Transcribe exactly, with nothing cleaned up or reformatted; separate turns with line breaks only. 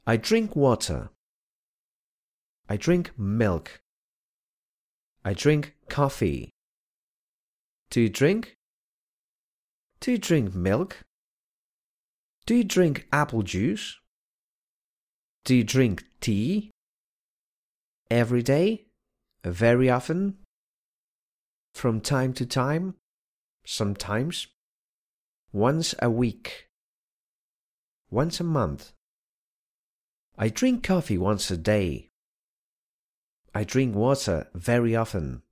I drink water. I drink milk. I drink coffee. Do you drink? Do you drink milk? Do you drink apple juice? Do you drink tea? Every day? Very often? From time to time? Sometimes? Once a week? Once a month? I drink coffee once a day. I drink water very often.